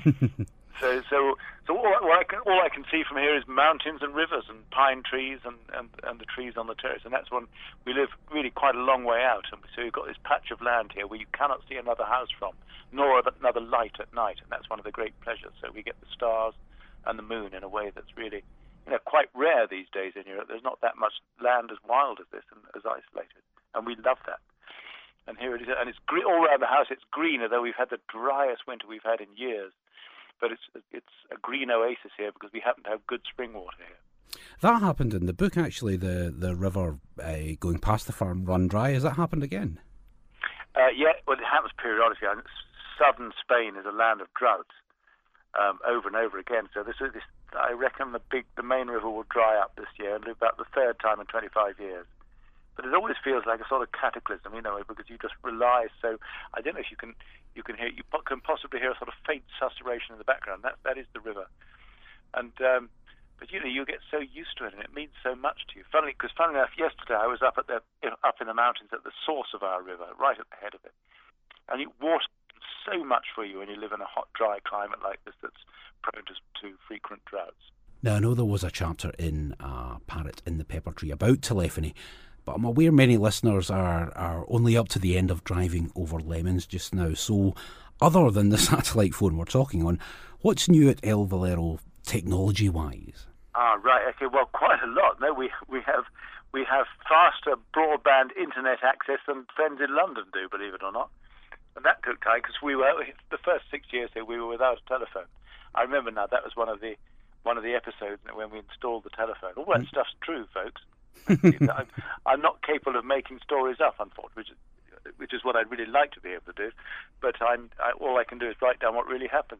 so so, so all, all, I can, all I can see from here is mountains and rivers and pine trees and, and, and the trees on the terrace. And that's when we live really quite a long way out. And so you've got this patch of land here where you cannot see another house from, nor another light at night. And that's one of the great pleasures. So we get the stars and the moon in a way that's really, you know, quite rare these days in Europe. There's not that much land as wild as this and as isolated. And we love that. And here it is, and it's green, all around the house. It's greener, though we've had the driest winter we've had in years. But it's it's a green oasis here because we happen to have good spring water here. That happened in the book, actually. The the river uh, going past the farm run dry. Has that happened again? Uh, yeah, well, it happens periodically. And southern Spain is a land of droughts um, over and over again. So this is this. I reckon the big the main river will dry up this year, and about the third time in twenty-five years. But it always feels like a sort of cataclysm, you know, because you just rely. So I don't know if you can you can hear you can possibly hear a sort of faint susurration in the background. That that is the river, and um, but you know you get so used to it, and it means so much to you. Funnily, because funnily enough, yesterday I was up at the you know, up in the mountains at the source of our river, right at the head of it, and it water so much for you when you live in a hot, dry climate like this that's prone to, to frequent droughts. Now I know there was a chapter in uh, Parrot in the Pepper Tree about telephony. But I'm aware many listeners are, are only up to the end of Driving Over Lemons just now. So, other than the satellite phone we're talking on, what's new at El Valero technology-wise? Ah, right. Okay. Well, quite a lot. No, we we have we have faster broadband internet access than friends in London do, believe it or not. And that took time because we were the first six years here we were without a telephone. I remember now that was one of the one of the episodes when we installed the telephone. All that mm. stuff's true, folks. I'm, I'm not capable of making stories up, unfortunately, which is, which is what I'd really like to be able to do. But I'm, I, all I can do is write down what really happens.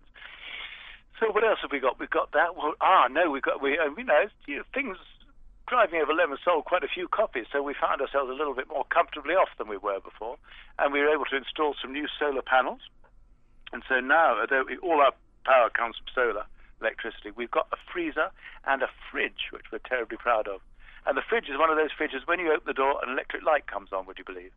So what else have we got? We've got that. Well, ah, no, we've got, we, uh, you know, you know, things, Driving Over Lemons sold quite a few copies, so we found ourselves a little bit more comfortably off than we were before. And we were able to install some new solar panels. And so now, although all our power comes from solar electricity, we've got a freezer and a fridge, which we're terribly proud of. And the fridge is one of those fridges, when you open the door, an electric light comes on, would you believe?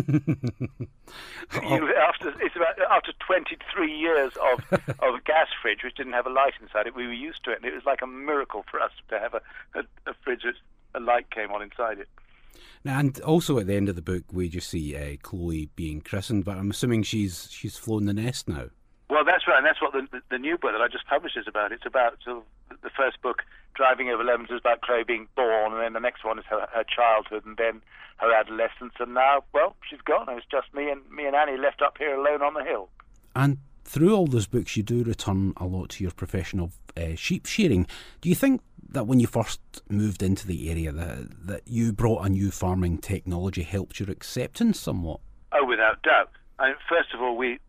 you, after, it's about after twenty-three years of, of a gas fridge, which didn't have a light inside it, we were used to it, and it was like a miracle for us to have a, a, a fridge that a light came on inside it. Now, and also at the end of the book, we just see uh, Chloe being christened, but I'm assuming she's she's flown the nest now. Well, that's right, and that's what the, the, the new book that I just published is about. It's about sort of the first book, Driving Over Lemons, is about Chloe being born, and then the next one is her, her childhood, and then her adolescence, and now, well, she's gone. It's just me and me and Annie left up here alone on the hill. And through all those books, you do return a lot to your profession of uh, sheep shearing. Do you think that when you first moved into the area, that that you brought a new farming technology helped your acceptance somewhat? Oh, without doubt. I mean, first of all, we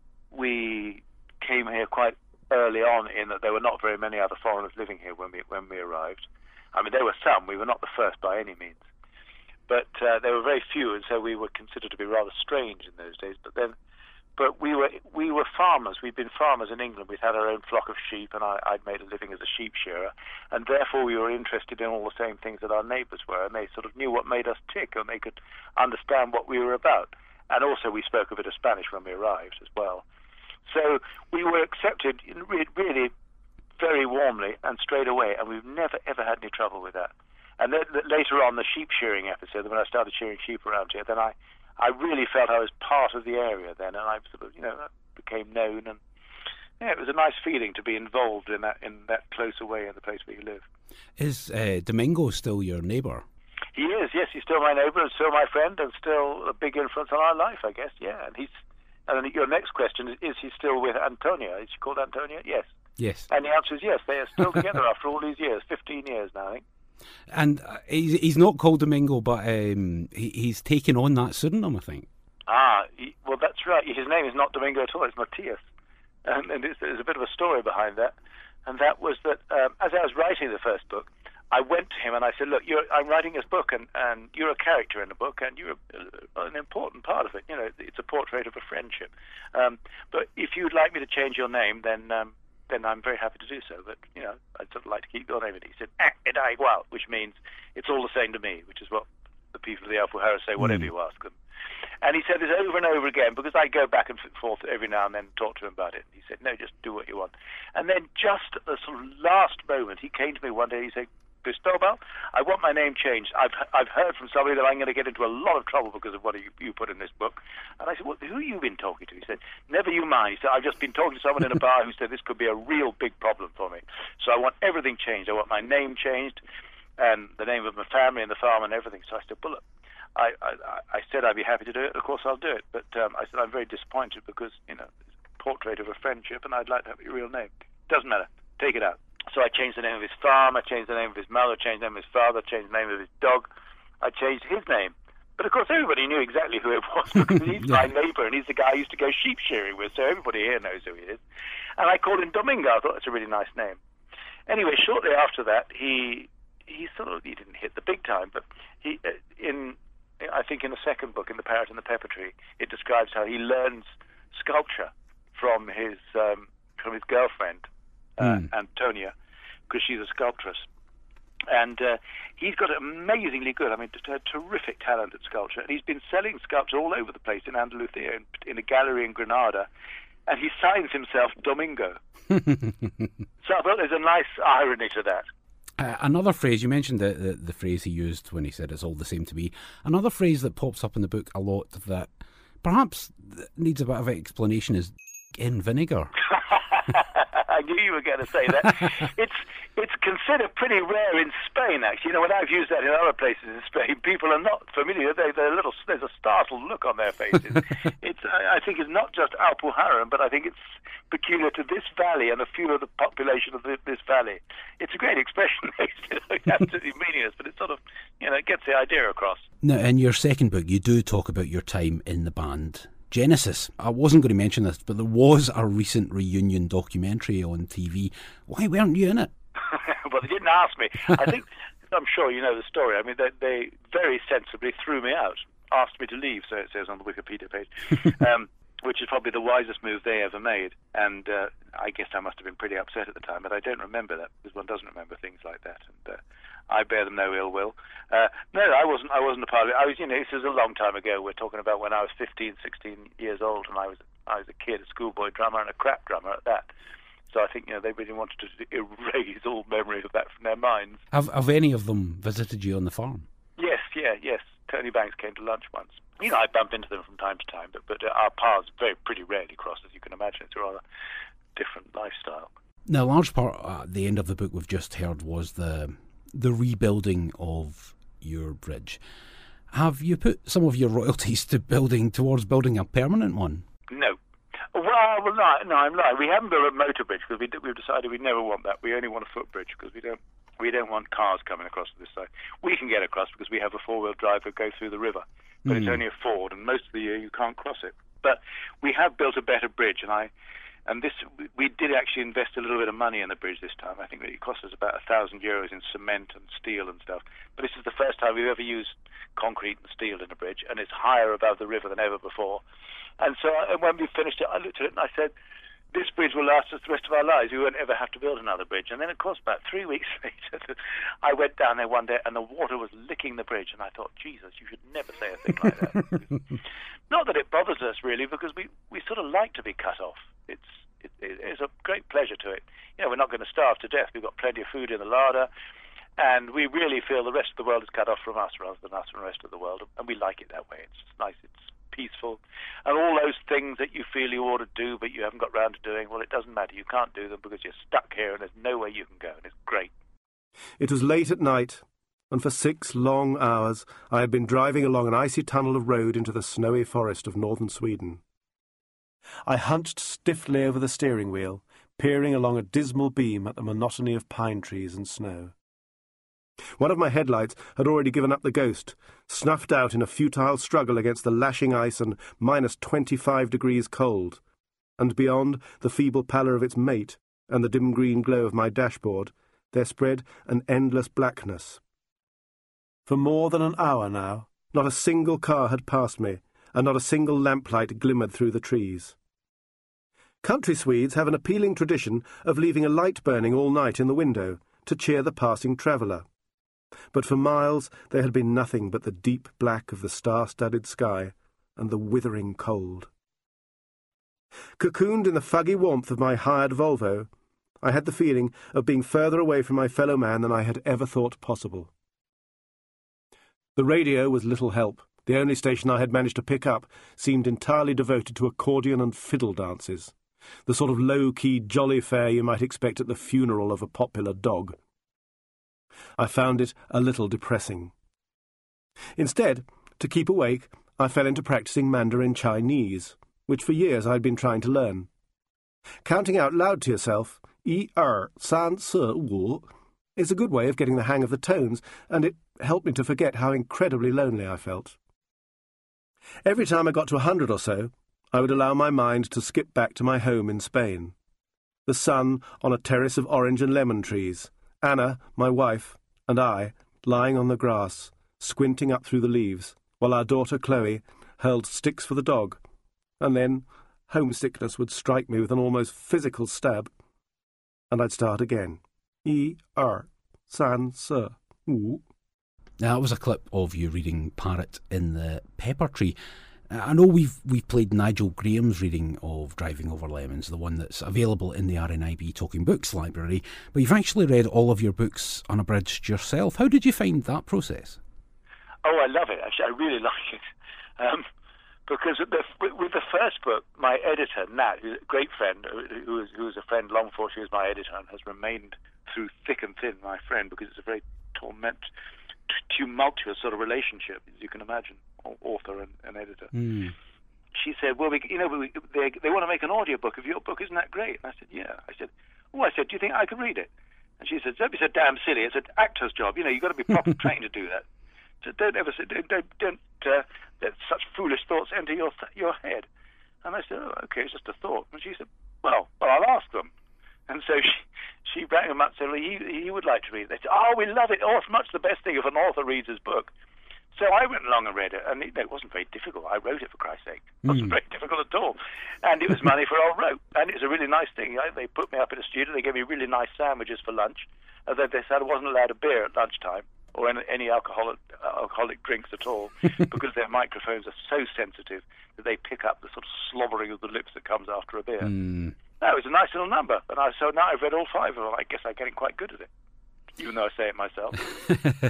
we came here quite early on in that there were not very many other foreigners living here when we when we arrived. I mean, there were some. We were not the first by any means, but uh, there were very few, and so we were considered to be rather strange in those days. But then, but we were we were farmers. We'd been farmers in England. We'd had our own flock of sheep, and I, I'd made a living as a sheep shearer, and therefore we were interested in all the same things that our neighbours were, and they sort of knew what made us tick, and they could understand what we were about. And also, we spoke a bit of Spanish when we arrived as well. So we were accepted really very warmly and straight away, and we've never, ever had any trouble with that. And then later on, the sheep shearing episode, when I started shearing sheep around here, then I, I really felt I was part of the area then, and I sort of, you know, became known, and yeah, it was a nice feeling to be involved in that in that closer way in the place where you live. Is uh, Domingo still your neighbour? He is, yes. He's still my neighbour, and still my friend, and still a big influence on our life, I guess. Yeah, and he's. And then your next question is: is he still with Antonia? Is she called Antonia? Yes. Yes. And the answer is yes. They are still together after all these years, fifteen years now, I think. And uh, he's, he's not called Domingo, but um, he, he's taken on that pseudonym, I think. Ah, he, well, that's right. His name is not Domingo at all. It's Matthias, and, and it's, there's a bit of a story behind that. And that was that um, as I was writing the first book, I went to him and I said, look, you're, I'm writing this book, and, and you're a character in the book, and you're a, an important part of it. You know, it's a portrait of a friendship. Um, but if you'd like me to change your name, then um, then I'm very happy to do so. But, you know, I'd sort of like to keep your name in it. He said, ah, it da igual, which means it's all the same to me, which is what the people of the Alpujarra say, whatever mm. you ask them. And he said this over and over again, because I go back and forth every now and then and talk to him about it. He said, no, just do what you want. And then just at the sort of last moment, he came to me one day, he said, Cristobal, I want my name changed. I've I've heard from somebody that I'm going to get into a lot of trouble because of what you, you put in this book. And I said, well, who have you been talking to? He said, never you mind. He said, I've just been talking to someone in a bar who said this could be a real big problem for me. So I want everything changed. I want my name changed and the name of my family and the farm and everything. So I said, well, look, I, I, I said I'd be happy to do it. Of course, I'll do it. But um, I said, I'm very disappointed because, you know, it's a portrait of a friendship and I'd like to have your real name. Doesn't matter. Take it out. So I changed the name of his farm, I changed the name of his mother, I changed the name of his father, I changed the name of his dog, I changed his name. But of course everybody knew exactly who it was because he's my neighbour and he's the guy I used to go sheep shearing with, so everybody here knows who he is. And I called him Domingo. I thought that's a really nice name. Anyway, shortly after that, he he sort of, he didn't hit the big time, but he, in, I think in the second book, in The Parrot and the Pepper Tree, it describes how he learns sculpture from his, um, from his girlfriend, Uh, mm. Antonia, because she's a sculptress. And uh, he's got amazingly good, I mean, t- t- terrific talent at sculpture. And he's been selling sculpture all over the place in Andalusia, in, in a gallery in Granada. And he signs himself Domingo. So I thought there's a nice irony to that. Uh, another phrase, you mentioned the, the, the phrase he used when he said it's all the same to me. Another phrase that pops up in the book a lot that perhaps needs a bit of explanation is in vinegar. I knew you were going to say that. it's it's considered pretty rare in Spain, actually. You know, when I've used that in other places in Spain, people are not familiar. They, they're a little. There's a startled look on their faces. it's I, I think it's not just Alpujarra, but I think it's peculiar to this valley and a few of the population of the, this valley. It's a great expression. It's absolutely meaningless, but it sort of, you know, it gets the idea across. Now, in your second book, you do talk about your time in the band Genesis. I wasn't going to mention this, but there was a recent reunion documentary on T V. Why weren't you in it? Well, they didn't ask me. I think, I'm sure you know the story. I mean, they, they very sensibly threw me out, asked me to leave, so it says on the Wikipedia page, um, which is probably the wisest move they ever made. And uh, I guess I must have been pretty upset at the time, but I don't remember that because one doesn't remember things like that. And uh, I bear them no ill will. Uh, no, I wasn't. I wasn't a part of it. I was, you know, this was a long time ago. We're talking about when I was fifteen, sixteen years old, and I was, I was a kid, a schoolboy drummer, and a crap drummer at that. So I think, you know, they really wanted to erase all memory of that from their minds. Have Have any of them visited you on the farm? Yes, yeah, yes. Tony Banks came to lunch once. You know, I bump into them from time to time, but but our paths very pretty rarely cross, as you can imagine. It's a rather different lifestyle. Now, a large part at the end of the book we've just heard was the the rebuilding of your bridge. Have you put some of your royalties to building towards building a permanent one? No. Well, well no, no, I'm lying. We haven't built a motor bridge because we, we've decided we never want that. We only want a footbridge because we don't we don't want cars coming across to this side. We can get across because we have a four-wheel drive that goes through the river, but mm. it's only a ford, and most of the year you can't cross it. But we have built a better bridge, and I and this we did actually invest a little bit of money in the bridge this time. I think that it cost us about a thousand euros in cement and steel and stuff. But this is the first time we've ever used concrete and steel in a bridge, and it's higher above the river than ever before. And so and when we finished it, I looked at it and I said, this bridge will last us the rest of our lives. We won't ever have to build another bridge. And then, of course, about three weeks later, I went down there one day and the water was licking the bridge. And I thought, Jesus, you should never say a thing like that. Not that it bothers us, really, because we, we sort of like to be cut off. It's it, it's a great pleasure to it. You know, we're not going to starve to death. We've got plenty of food in the larder. And we really feel the rest of the world is cut off from us rather than us from the rest of the world. And we like it that way. It's nice. It's peaceful, and all those things that you feel you ought to do but you haven't got round to doing, well, it doesn't matter. You can't do them because you're stuck here and there's nowhere you can go, and it's great. It was late at night, and for six long hours I had been driving along an icy tunnel of road into the snowy forest of northern Sweden. I hunched stiffly over the steering wheel, peering along a dismal beam at the monotony of pine trees and snow. One of my headlights had already given up the ghost, snuffed out in a futile struggle against the lashing ice and minus twenty-five degrees cold, and beyond the feeble pallor of its mate and the dim green glow of my dashboard, there spread an endless blackness. For more than an hour now, not a single car had passed me, and not a single lamplight glimmered through the trees. Country Swedes have an appealing tradition of leaving a light burning all night in the window to cheer the passing traveller. But for miles there had been nothing but the deep black of the star-studded sky and the withering cold. Cocooned in the fuggy warmth of my hired Volvo, I had the feeling of being further away from my fellow man than I had ever thought possible. The radio was little help. The only station I had managed to pick up seemed entirely devoted to accordion and fiddle dances, the sort of low-key jolly fare you might expect at the funeral of a popular dog. I found it a little depressing. Instead, to keep awake, I fell into practicing Mandarin Chinese, which for years I had been trying to learn. Counting out loud to yourself, yi, er, san, si, wu, is a good way of getting the hang of the tones, and it helped me to forget how incredibly lonely I felt. Every time I got to a hundred or so, I would allow my mind to skip back to my home in Spain. The sun on a terrace of orange and lemon trees, Anna, my wife, and I, lying on the grass, squinting up through the leaves, while our daughter Chloe hurled sticks for the dog, and then homesickness would strike me with an almost physical stab, and I'd start again. E, R, san, se, u. Now, that was a clip of you reading Parrot in the Pepper Tree. I know we've we've played Nigel Graham's reading of Driving Over Lemons, the one that's available in the R N I B Talking Books library, but you've actually read all of your books unabridged yourself. How did you find that process? Oh, I love it. Actually, I really like it. Um, because with the, with the first book, my editor, Nat, who's a great friend, who was, who was a friend long before she was my editor and has remained through thick and thin my friend, because it's a very torment, tumultuous sort of relationship, as you can imagine, author and, and editor. Mm. She said, well, we, you know, we, they, they want to make an audiobook of your book. Isn't that great? And I said, yeah. I said, oh, I said, do you think I could read it? And she said, don't be so damn silly. It's an actor's job. You know, you've got to be properly trained to do that. So don't ever say, don't, don't, don't uh, let such foolish thoughts enter your your head. And I said, oh, okay, it's just a thought. And she said, well, well, I'll ask them. And so she she rang them up and said, well, he, he would like to read it. They said, oh, we love it. Oh, it's much the best thing if an author reads his book. So I went along and read it, and it, it wasn't very difficult. I wrote it, for Christ's sake. It wasn't Mm. very difficult at all. And it was money for old rope. And it was a really nice thing. I, they put me up in a studio. They gave me really nice sandwiches for lunch. And then they said I wasn't allowed a beer at lunchtime or any, any alcoholic, uh, alcoholic drinks at all because their microphones are so sensitive that they pick up the sort of slobbering of the lips that comes after a beer. Mm. No, it was a nice little number. And I, so now I've read all five of them. I guess I'm getting quite good at it, even though I say it myself.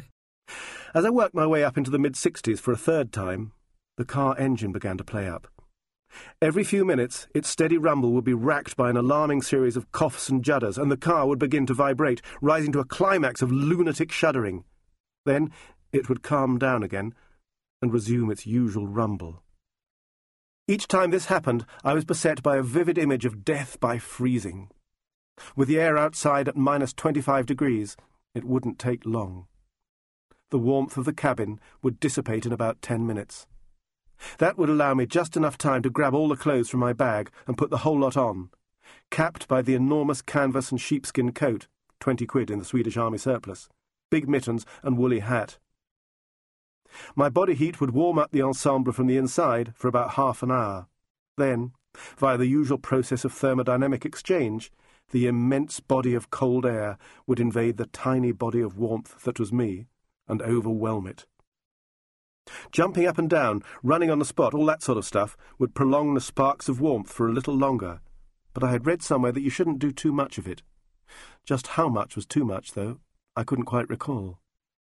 As I worked my way up into the mid-sixties for a third time, the car engine began to play up. Every few minutes, its steady rumble would be racked by an alarming series of coughs and judders, and the car would begin to vibrate, rising to a climax of lunatic shuddering. Then it would calm down again and resume its usual rumble. Each time this happened, I was beset by a vivid image of death by freezing. With the air outside at minus twenty-five degrees, it wouldn't take long. The warmth of the cabin would dissipate in about ten minutes. That would allow me just enough time to grab all the clothes from my bag and put the whole lot on, capped by the enormous canvas and sheepskin coat, twenty quid in the Swedish Army surplus, big mittens and woolly hat. My body heat would warm up the ensemble from the inside for about half an hour. Then, via the usual process of thermodynamic exchange, the immense body of cold air would invade the tiny body of warmth that was me and overwhelm it. Jumping up and down, running on the spot, all that sort of stuff, would prolong the sparks of warmth for a little longer, but I had read somewhere that you shouldn't do too much of it. Just how much was too much, though, I couldn't quite recall.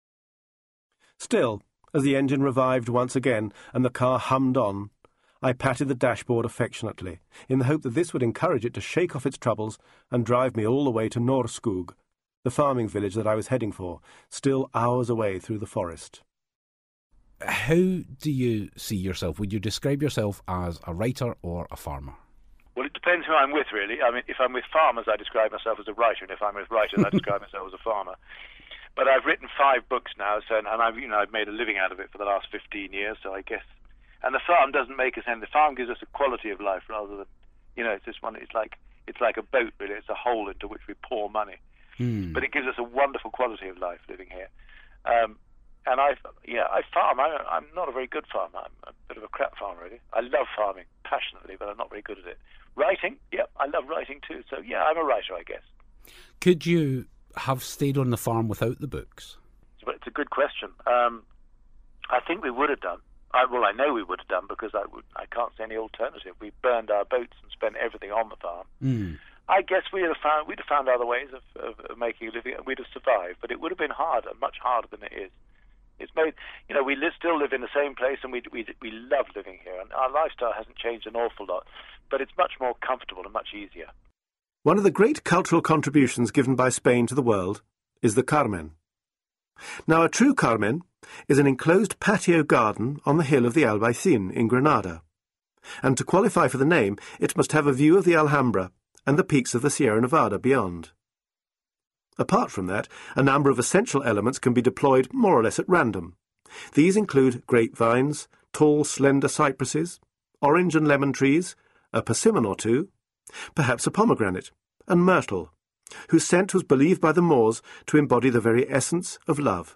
Still, as the engine revived once again and the car hummed on, I patted the dashboard affectionately, in the hope that this would encourage it to shake off its troubles and drive me all the way to Norskog, the farming village that I was heading for, still hours away through the forest. How do you see yourself? Would you describe yourself as a writer or a farmer? Well, it depends who I'm with, really. I mean, if I'm with farmers, I describe myself as a writer, and if I'm with writers, I describe myself as a farmer. But I've written five books now, so and I've you know I've made a living out of it for the last fifteen years. So I guess, and the farm doesn't make us any. The farm gives us a quality of life rather than, you know, it's just one. It's like it's like a boat, really. It's a hole into which we pour money. Mm. But it gives us a wonderful quality of life living here. Um, and I, yeah, I farm. I, I'm not a very good farmer. I'm a bit of a crap farmer, really. I love farming passionately, but I'm not very good at it. Writing, yeah, I love writing too. So yeah, I'm a writer, I guess. Could you have stayed on the farm without the books? But it's a good question. Um, I think we would have done. I, well, I know we would have done because I would. I can't see any alternative. We burned our boats and spent everything on the farm. Mm. I guess we'd have found we'd have found other ways of, of, of making a living, and we'd have survived. But it would have been harder, much harder than it is. It's made, you know, we live, still live in the same place, and we we we love living here, and our lifestyle hasn't changed an awful lot. But it's much more comfortable and much easier. One of the great cultural contributions given by Spain to the world is the Carmen. Now, a true Carmen is an enclosed patio garden on the hill of the Albaicin in Granada, and to qualify for the name, it must have a view of the Alhambra and the peaks of the Sierra Nevada beyond. Apart from that, a number of essential elements can be deployed more or less at random. These include grapevines, tall, slender cypresses, orange and lemon trees, a persimmon or two, perhaps a pomegranate, and myrtle, whose scent was believed by the Moors to embody the very essence of love.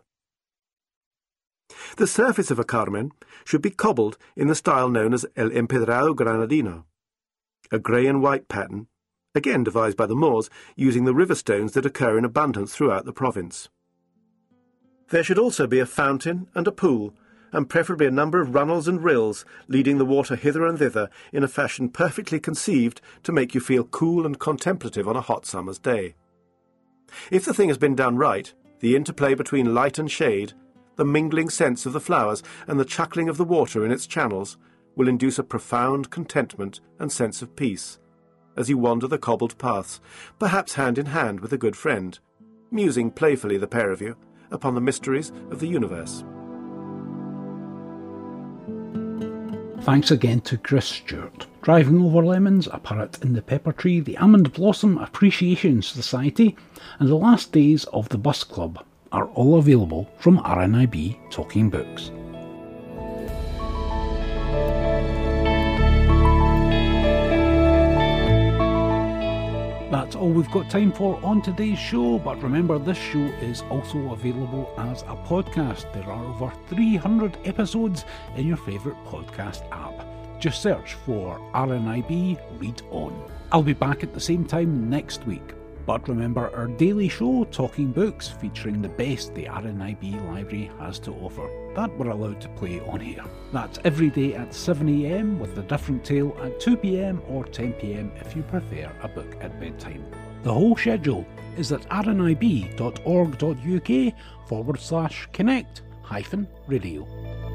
The surface of a Carmen should be cobbled in the style known as el empedrado granadino, a grey and white pattern, again devised by the Moors using the river stones that occur in abundance throughout the province. There should also be a fountain and a pool, and preferably a number of runnels and rills leading the water hither and thither in a fashion perfectly conceived to make you feel cool and contemplative on a hot summer's day. If the thing has been done right, the interplay between light and shade, the mingling scents of the flowers and the chuckling of the water in its channels will induce a profound contentment and sense of peace as you wander the cobbled paths, perhaps hand in hand with a good friend, musing playfully, the pair of you, upon the mysteries of the universe. Thanks again to Chris Stewart. Driving Over Lemons, A Parrot in the Pepper Tree, the Almond Blossom Appreciation Society, and The Last Days of the Bus Club are all available from R N I B Talking Books. That's all we've got time for on today's show, but remember, this show is also available as a podcast. There are over three hundred episodes in your favourite podcast app. Just search for R N I B Read On. I'll be back at the same time next week. But remember our daily show, Talking Books, featuring the best the R N I B library has to offer, that we're allowed to play on here. That's every day at seven a m with a different tale at two p m or ten p m if you prefer a book at bedtime. The whole schedule is at rnib.org.uk forward slash connect hyphen radio.